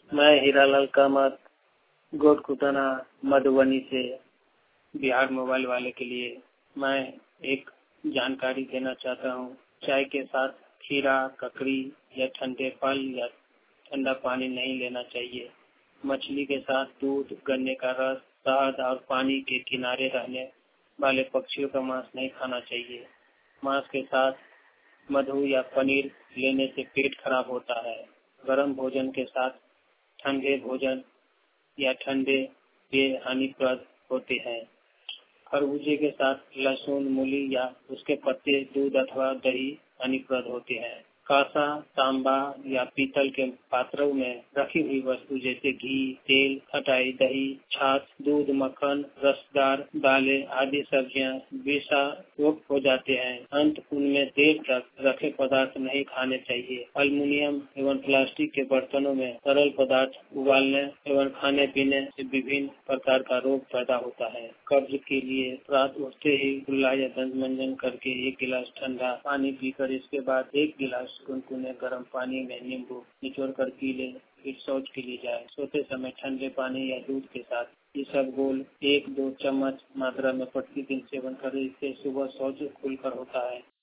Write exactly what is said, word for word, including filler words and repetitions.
मैं हीरालाल कामत गोटकुटाना मधुबनी से बिहार मोबाइल वाले के लिए मैं एक जानकारी देना चाहता हूँ। चाय के साथ खीरा, ककड़ी या ठंडे फल या ठंडा पानी नहीं लेना चाहिए। मछली के साथ दूध, गन्ने का रस, शहद और पानी के किनारे रहने वाले पक्षियों का मांस नहीं खाना चाहिए। मांस के साथ मधु या पनीर लेने से पेट खराब होता है। गर्म भोजन के साथ ठंडे भोजन या ठंडे पेय हानिप्रद होते हैं। खरबूजे के साथ लहसुन, मूली या उसके पत्ते, दूध अथवा दही हानिप्रद होते हैं। कांसा, तांबा या पीतल के पात्रों में रखी हुई वस्तु जैसे घी, तेल, खटाई, दही, छाछ, दूध, मक्खन, रसदार दालें आदि सब्जियां विषाक्त हो जाते हैं। अंत उनमें देर तक रखे पदार्थ नहीं खाने चाहिए। एल्युमिनियम एवं प्लास्टिक के बर्तनों में तरल पदार्थ उबालने एवं खाने पीने से विभिन्न प्रकार का रोग पैदा होता है। कब्ज के लिए रात उठते ही कुल्ला या दंत मंजन करके एक गिलास ठंडा पानी पीकर इसके बाद एक गिलास गुनगुने गर्म पानी में नींबू निचोड़ कर पी ले, फिर शौच के लिए जाए। सोते समय ठंडे पानी या दूध के साथ इसबगोल एक दो चम्मच मात्रा में प्रतिदिन सेवन करें। इससे सुबह शौच खुलकर होता है।